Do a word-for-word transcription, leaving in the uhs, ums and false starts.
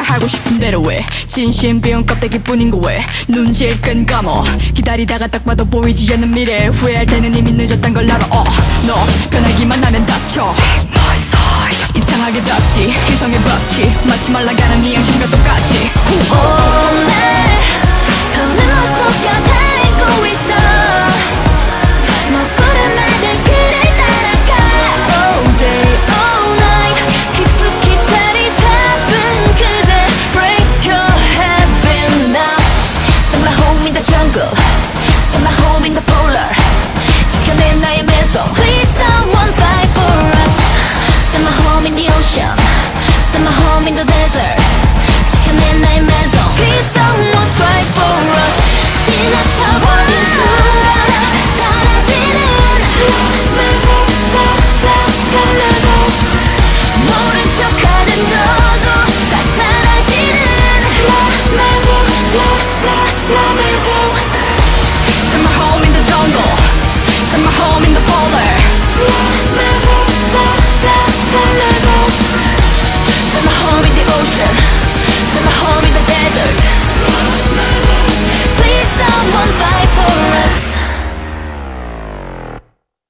하고 싶은 대로 해. 진심 비운 껍데기뿐인 거 왜 눈질 끈 감어. 기다리다가 딱 봐도 보이지 않는 미래 후회할 때는 이미 늦었단 걸 알아. 어, 너 변하기만 하면 다쳐. 이상하게 덥지 이성의 법칙 마치 말라가는 네 양심과 똑같이. Oh,